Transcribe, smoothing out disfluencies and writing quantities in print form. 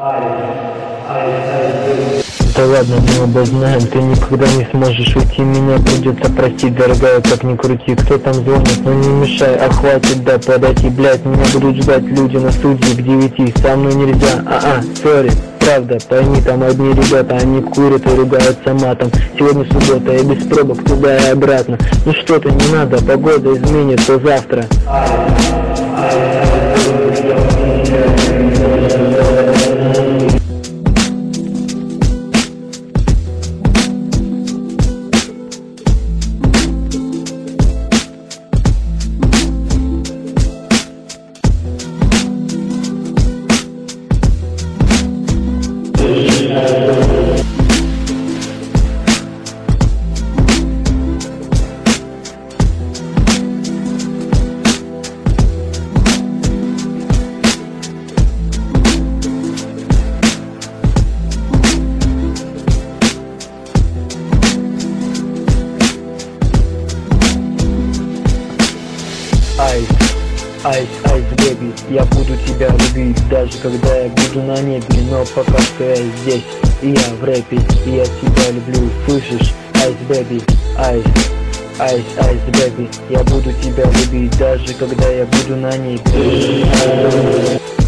Да ладно, мы оба знаем, ты никогда не сможешь уйти, меня придется простить, дорогая, как ни крути. Кто там звонит, но не мешай, а хватит, да, подойти, блядь, меня будут ждать люди на студии к 9, со мной нельзя, сори. Правда, пойми, там одни ребята, они курят и ругаются матом. Сегодня суббота, и без пробок туда и обратно. Ну что-то не надо, погода изменится завтра. Айс, бэби, я буду тебя любить, даже когда я буду на небе, но пока что я здесь, и я в рэпе, и я тебя люблю, слышишь? Айс, бэби, айс, бэби, я буду тебя любить, даже когда я буду на небе.